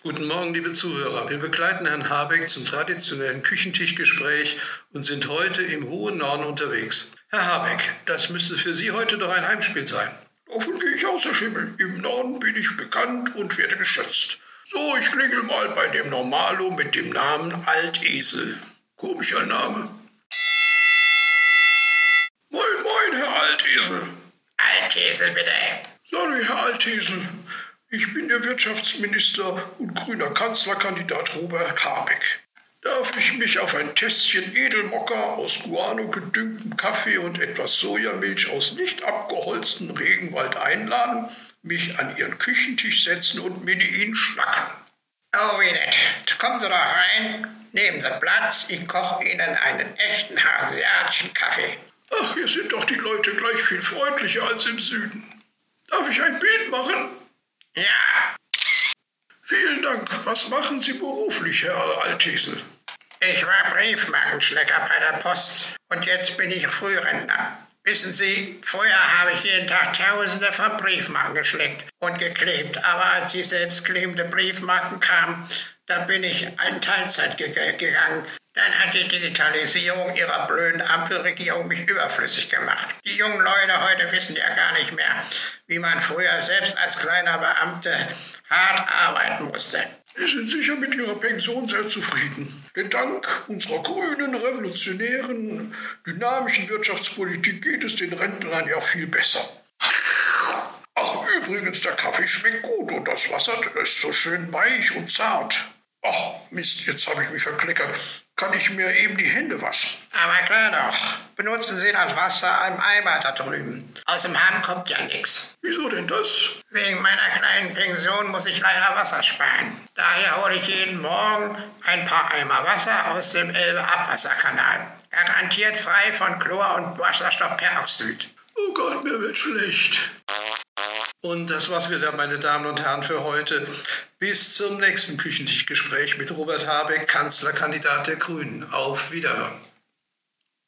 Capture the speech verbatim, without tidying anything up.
Guten Morgen, liebe Zuhörer. Wir begleiten Herrn Habeck zum traditionellen Küchentischgespräch und sind heute im hohen Norden unterwegs. Herr Habeck, das müsste für Sie heute doch ein Heimspiel sein. Davon gehe ich aus, Herr Schimmel. Im Norden bin ich bekannt und werde geschätzt. So, ich klingel mal bei dem Normalo mit dem Namen Altesel. Komischer Name. Moin, moin, Herr Altesel. Altesel, bitte. Sorry, Herr Altesel. Ich bin der Wirtschaftsminister und grüner Kanzlerkandidat Robert Habeck. Darf ich mich auf ein Tässchen Edelmokka aus Guano gedüngtem Kaffee und etwas Sojamilch aus nicht abgeholztem Regenwald einladen, mich an Ihren Küchentisch setzen und mit Ihnen schnacken? Oh, wie nett. Kommen Sie doch rein, nehmen Sie Platz, ich koche Ihnen einen echten hasiatischen Kaffee. Ach, hier sind doch die Leute gleich viel freundlicher als im Süden. Darf ich ein Bild machen? Ja. Vielen Dank. Was machen Sie beruflich, Herr Altesel? Ich war Briefmarkenschlecker bei der Post und jetzt bin ich Frührentner. Wissen Sie, früher habe ich jeden Tag Tausende von Briefmarken geschleckt und geklebt, aber als die selbstklebende Briefmarken kamen, da bin ich in Teilzeit ge- gegangen. Dann hat die Digitalisierung ihrer blöden Ampelregierung mich überflüssig gemacht. Die jungen Leute heute wissen ja gar nicht mehr, wie man früher selbst als kleiner Beamte hart arbeiten musste. Sie sind sicher mit Ihrer Pension sehr zufrieden. Denn dank unserer grünen, revolutionären, dynamischen Wirtschaftspolitik geht es den Rentnern ja viel besser. Ach, übrigens, der Kaffee schmeckt gut und das Wasser ist so schön weich und zart. Ach, Mist, jetzt habe ich mich verkleckert. Kann ich mir eben die Hände waschen? Aber klar doch. Benutzen Sie das Wasser im Eimer da drüben. Aus dem Hahn kommt ja nichts. Wieso denn das? Wegen meiner kleinen Pension muss ich leider Wasser sparen. Daher hole ich jeden Morgen ein paar Eimer Wasser aus dem Elbe-Abwasserkanal. Garantiert frei von Chlor und Wasserstoffperoxid. Oh Gott, mir wird schlecht. Und das war's wieder, meine Damen und Herren, für heute. Bis zum nächsten Küchentischgespräch mit Robert Habeck, Kanzlerkandidat der Grünen. Auf Wiederhören.